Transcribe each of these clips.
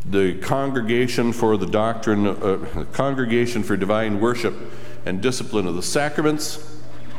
the Congregation for the Congregation for Divine Worship and Discipline of the Sacraments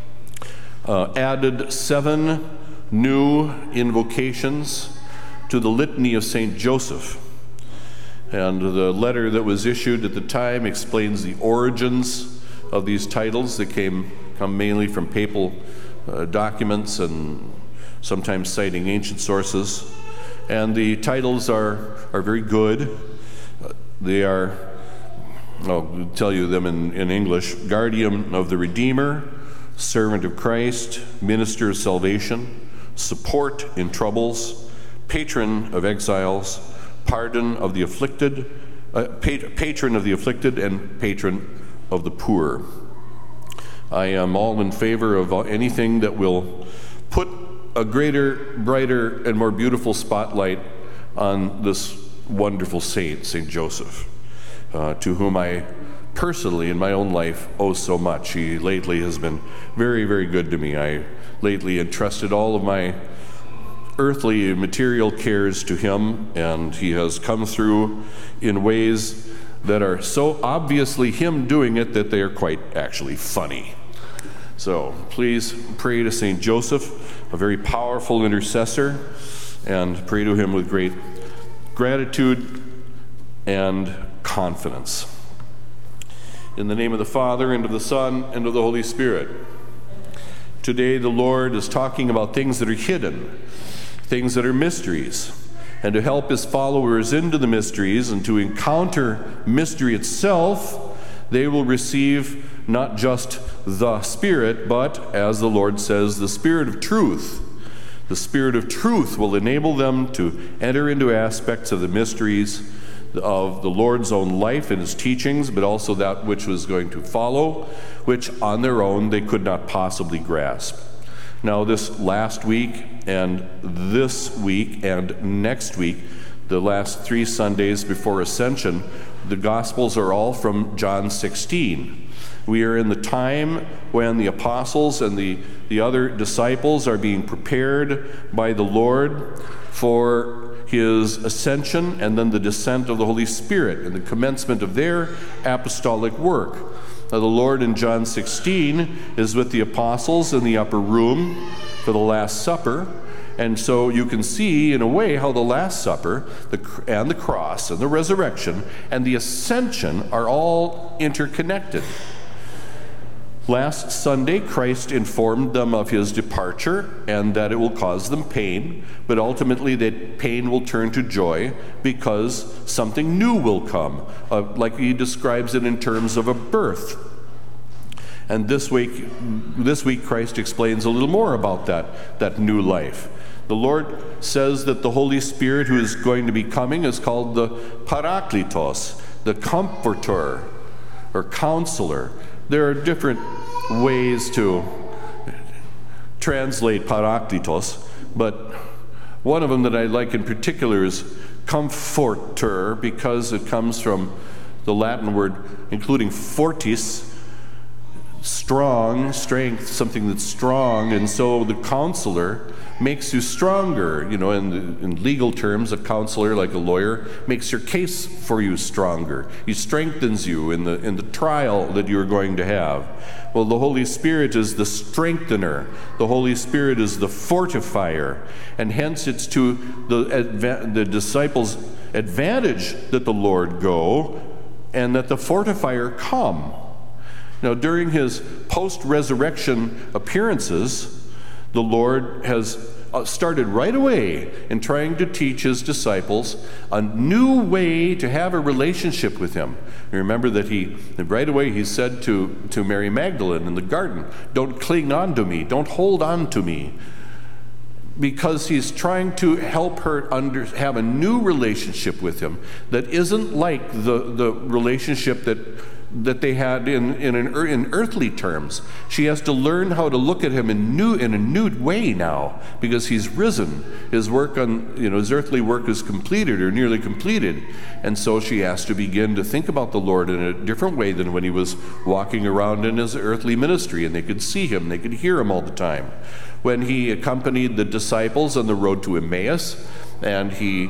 added 7 new invocations to the Litany of St. Joseph. And the letter that was issued at the time explains the origins of these titles that come mainly from papal documents and sometimes citing ancient sources. And the titles are very good. They are, I'll tell you them in English: Guardian of the Redeemer, Servant of Christ, Minister of Salvation, Support in Troubles, Patron of Exiles, Pardon of the Afflicted, Patron of the Afflicted, and Patron of the Poor. I am all in favor of anything that will put a greater, brighter, and more beautiful spotlight on this wonderful saint, St. Joseph, to whom I personally, in my own life, owe so much. He lately has been very, very good to me. I lately entrusted all of my earthly material cares to him, and he has come through in ways that are so obviously him doing it that they are quite actually funny. So please pray to St. Joseph, a very powerful intercessor, and pray to him with great gratitude and confidence. In the name of the Father, and of the Son, and of the Holy Spirit. Today the Lord is talking about things that are hidden, things that are mysteries, and to help his followers into the mysteries and to encounter mystery itself, they will receive not just the Spirit, but, as the Lord says, the Spirit of truth. The Spirit of truth will enable them to enter into aspects of the mysteries of the Lord's own life and his teachings, but also that which was going to follow, which on their own they could not possibly grasp. Now, this last week and this week and next week, the last 3 Sundays before Ascension, the Gospels are all from John 16. We are in the time when the apostles and the other disciples are being prepared by the Lord for his ascension and then the descent of the Holy Spirit and the commencement of their apostolic work. Now, the Lord in John 16 is with the apostles in the upper room for the Last Supper. And so you can see, in a way, how the Last Supper and the cross and the resurrection and the ascension are all interconnected. Last Sunday, Christ informed them of his departure and that it will cause them pain, but ultimately that pain will turn to joy because something new will come, like he describes it in terms of a birth. And this week Christ explains a little more about that new life. The Lord says that the Holy Spirit who is going to be coming is called the Parakletos, the Comforter or Counselor. There are different ways to translate Parakletos, but one of them that I like in particular is Comforter, because it comes from the Latin word including fortis, strong, strength, something that's strong, and so the counselor makes you stronger. You know, in legal terms, a counselor, like a lawyer, makes your case for you stronger. He strengthens you in the trial that you're going to have. Well, the Holy Spirit is the strengthener. The Holy Spirit is the fortifier, and hence it's to the disciples' advantage that the Lord go and that the fortifier come. Now, during his post-resurrection appearances, the Lord has started right away in trying to teach his disciples a new way to have a relationship with him. You remember that right away he said to Mary Magdalene in the garden, "Don't cling on to me, don't hold on to me," because he's trying to help her have a new relationship with him that isn't like the relationship that they had in earthly terms. She has to learn how to look at him in a new way now, because he's risen. His work his earthly work is completed or nearly completed, and so she has to begin to think about the Lord in a different way than when he was walking around in his earthly ministry, and they could see him, they could hear him all the time. When he accompanied the disciples on the road to Emmaus, and he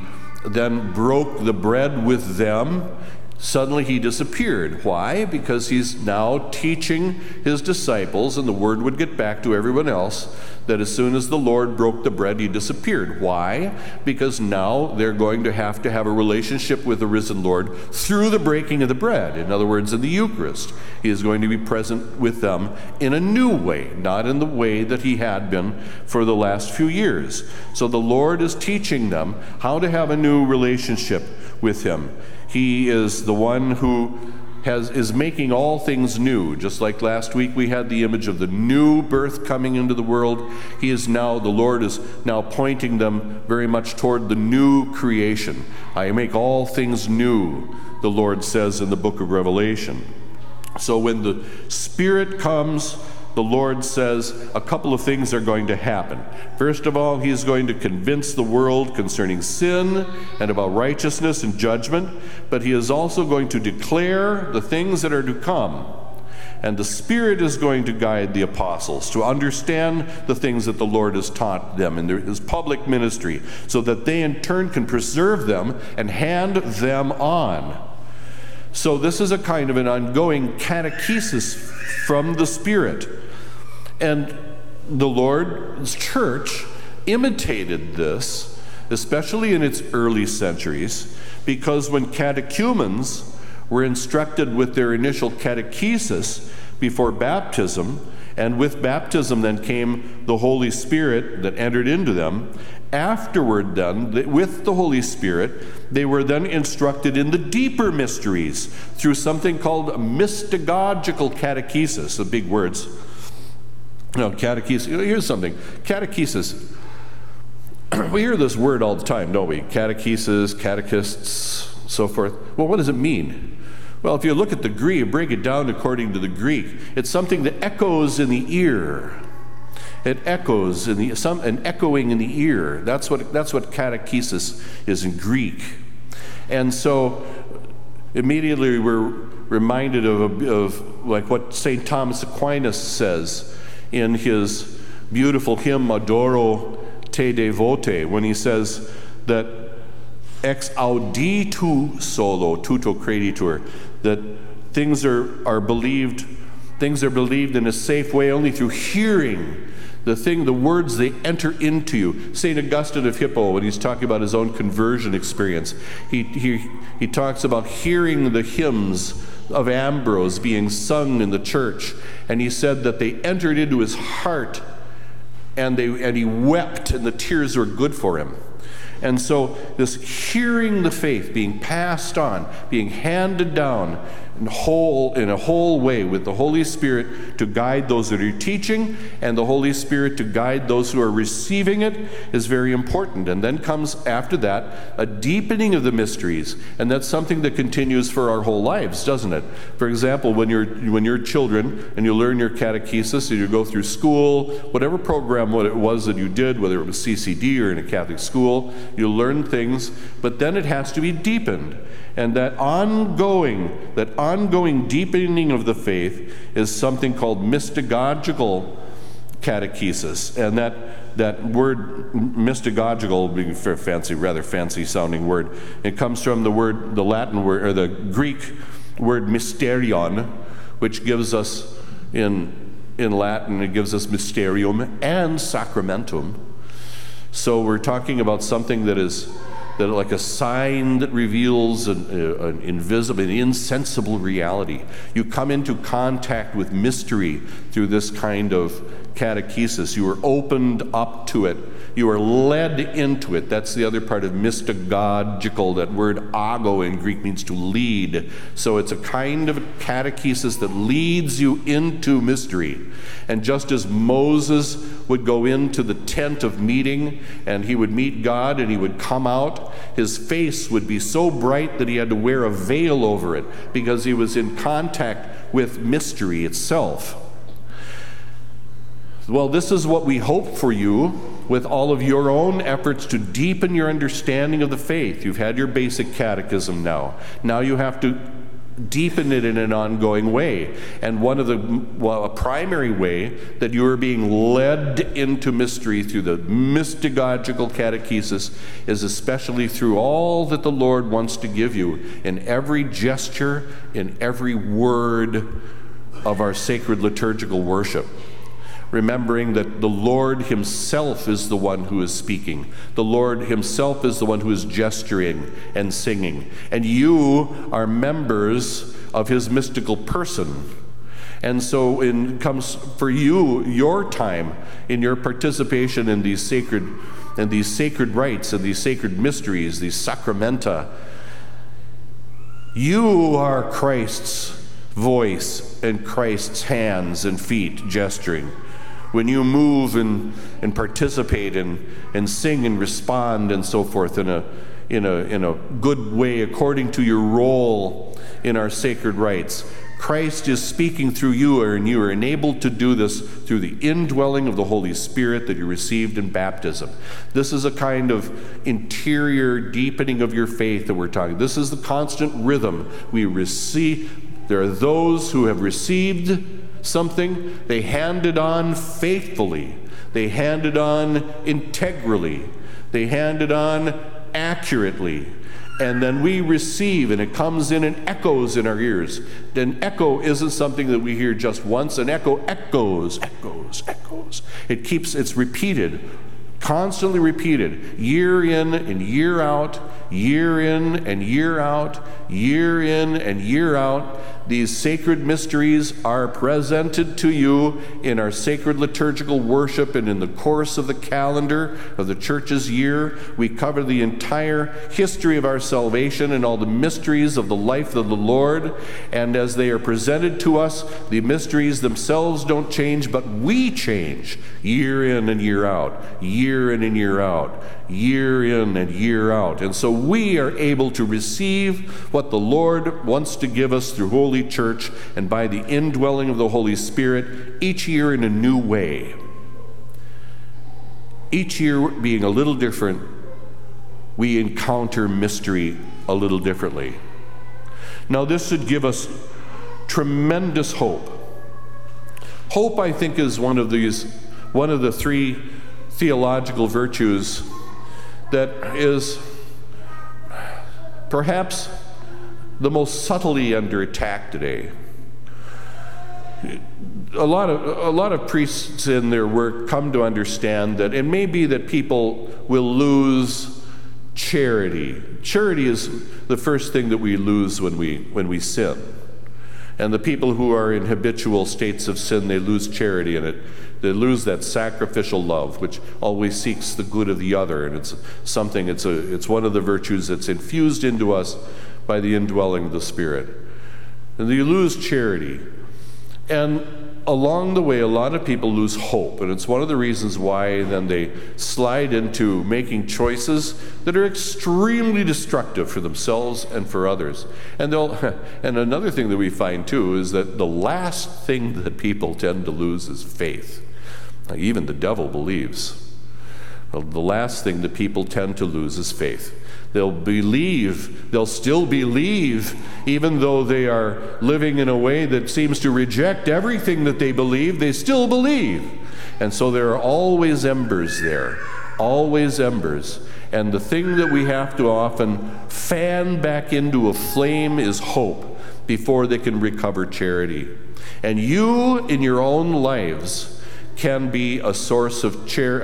then broke the bread with them, suddenly he disappeared. Why? Because he's now teaching his disciples, and the word would get back to everyone else, that as soon as the Lord broke the bread, he disappeared. Why? Because now they're going to have a relationship with the risen Lord through the breaking of the bread. In other words, in the Eucharist. He is going to be present with them in a new way, not in the way that he had been for the last few years. So the Lord is teaching them how to have a new relationship with him. He is the one who is making all things new. Just like last week we had the image of the new birth coming into the world. The Lord is now pointing them very much toward the new creation. I make all things new, the Lord says in the book of Revelation. So when the Spirit comes, the Lord says a couple of things are going to happen. First of all, he's going to convince the world concerning sin and about righteousness and judgment, but he is also going to declare the things that are to come. And the Spirit is going to guide the apostles to understand the things that the Lord has taught them in his public ministry, so that they in turn can preserve them and hand them on. So this is a kind of an ongoing catechesis from the Spirit. And the Lord's church imitated this, especially in its early centuries, because when catechumens were instructed with their initial catechesis before baptism, and with baptism then came the Holy Spirit that entered into them, afterward then, with the Holy Spirit, they were then instructed in the deeper mysteries through something called mystagogical catechesis, the big words. Catechesis, here's something. Catechesis, we hear this word all the time, don't we? Catechesis, catechists, so forth. Well, what does it mean? Well, if you look at the Greek, break it down according to the Greek, it's something that echoes in the ear. It echoes an echoing in the ear. That's what catechesis is in Greek. And so immediately we're reminded of like what St. Thomas Aquinas says in his beautiful hymn Adoro te devote, when he says that ex auditu solo tuto creditur, that things are believed in a safe way only through hearing the words, they enter into you. St. Augustine of Hippo, when he's talking about his own conversion experience, he talks about hearing the hymns of Ambrose being sung in the church, and he said that they entered into his heart, and he wept, and the tears were good for him. And so this hearing the faith being passed on, being handed down in a whole way with the Holy Spirit to guide those that are teaching, and the Holy Spirit to guide those who are receiving it, is very important. And then comes after that a deepening of the mysteries, and that's something that continues for our whole lives, doesn't it? For example, when you're children and you learn your catechesis and you go through school, whatever program what it was that you did, whether it was CCD or in a Catholic school, you learn things, but then it has to be deepened. And that ongoing deepening of the faith is something called mystagogical catechesis. And that word mystagogical, being rather fancy sounding word, it comes from the Latin word, or the Greek word mysterion, which gives us in Latin, it gives us mysterium and sacramentum. So we're talking about something that like a sign that reveals an invisible, an insensible reality. You come into contact with mystery through this kind of catechesis. You are opened up to it. You are led into it. That's the other part of mystagogical. That word ago in Greek means to lead. So it's a kind of catechesis that leads you into mystery. And just as Moses would go into the tent of meeting and he would meet God and he would come out, his face would be so bright that he had to wear a veil over it because he was in contact with mystery itself. Well, this is what we hope for you with all of your own efforts to deepen your understanding of the faith. You've had your basic catechism now. Now you have to deepen it in an ongoing way. And a primary way that you are being led into mystery through the mystagogical catechesis is especially through all that the Lord wants to give you in every gesture, in every word of our sacred liturgical worship. Remembering that the Lord himself is the one who is speaking. The Lord himself is the one who is gesturing and singing. And you are members of his mystical person. And so it comes for you, your time in your participation in these sacred rites and these sacred mysteries, these sacramenta. You are Christ's voice and Christ's hands and feet gesturing. When you move and participate and sing and respond and so forth in a good way according to your role in our sacred rites, Christ is speaking through you, and you are enabled to do this through the indwelling of the Holy Spirit that you received in baptism. This is a kind of interior deepening of your faith that we're talking. This is the constant rhythm we receive. There are those who have received something, they hand it on faithfully, they hand it on integrally, they hand it on accurately, and then we receive, and it comes in and echoes in our ears. An echo isn't something that we hear just once. An echo echoes. It's repeated, constantly repeated, year in and year out, year in and year out, year in and year out. These sacred mysteries are presented to you in our sacred liturgical worship and in the course of the calendar of the church's year. We cover the entire history of our salvation and all the mysteries of the life of the Lord. And as they are presented to us, the mysteries themselves don't change, but we change year in and year out, year in and year out, year in and year out. And so we are able to receive what the Lord wants to give us through Holy Church and by the indwelling of the Holy Spirit each year in a new way. Each year being a little different, we encounter mystery a little differently. Now, this should give us tremendous hope. Hope, I think, is one of the three theological virtues that is perhaps the most subtly under attack today. A lot of priests in their work come to understand that it may be that people will lose charity. Charity is the first thing that we lose when we sin. And the people who are in habitual states of sin, they lose charity in it. They lose that sacrificial love, which always seeks the good of the other. And it's one of the virtues that's infused into us by the indwelling of the Spirit. And you lose charity. And along the way, a lot of people lose hope. And it's one of the reasons why then they slide into making choices that are extremely destructive for themselves and for others. And another thing that we find too is that the last thing that people tend to lose is faith. Now, even the devil believes. The last thing that people tend to lose is faith. They'll still believe, even though they are living in a way that seems to reject everything that they believe, they still believe. And so there are always embers there, always embers. And the thing that we have to often fan back into a flame is hope before they can recover charity. And you, in your own lives, can be a source of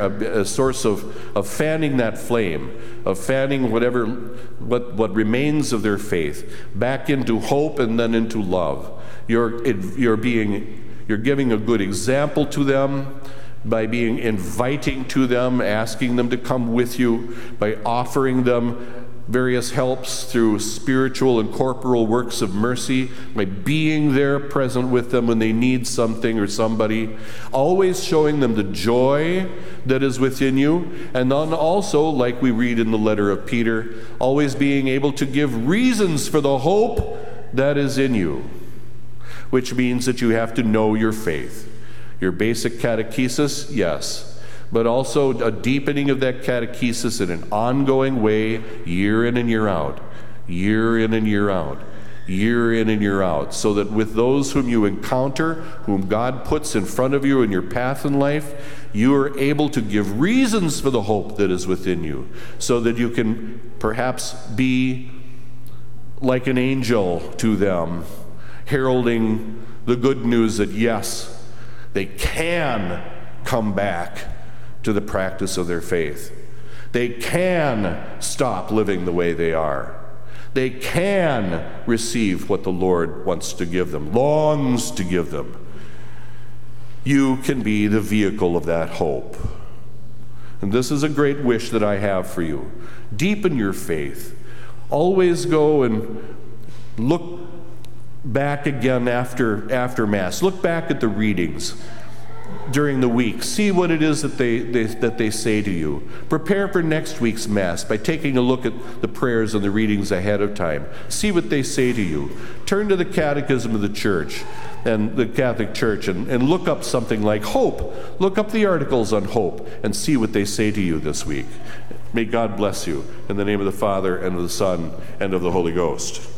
fanning that flame, of fanning what remains of their faith back into hope and then into love. You're giving a good example to them by being inviting to them, asking them to come with you, by offering them various helps through spiritual and corporal works of mercy, by being there present with them when they need something or somebody, always showing them the joy that is within you, and then also, like we read in the letter of Peter, always being able to give reasons for the hope that is in you, which means that you have to know your faith. Your basic catechesis, yes, but also a deepening of that catechesis in an ongoing way, year in and year out, year in and year out, year in and year out, so that with those whom you encounter, whom God puts in front of you in your path in life, you are able to give reasons for the hope that is within you, so that you can perhaps be like an angel to them, heralding the good news that yes, they can come back to the practice of their faith. They can stop living the way they are. They can receive what the Lord wants to give them, longs to give them. You can be the vehicle of that hope. And this is a great wish that I have for you. Deepen your faith. Always go and look back again after Mass. Look back at the readings during the week. See what it is that they say to you. Prepare for next week's Mass by taking a look at the prayers and the readings ahead of time. See what they say to you. Turn to the Catechism of the Church and the Catholic Church and look up something like hope. Look up the articles on hope and see what they say to you this week. May God bless you. In the name of the Father, and of the Son, and of the Holy Ghost.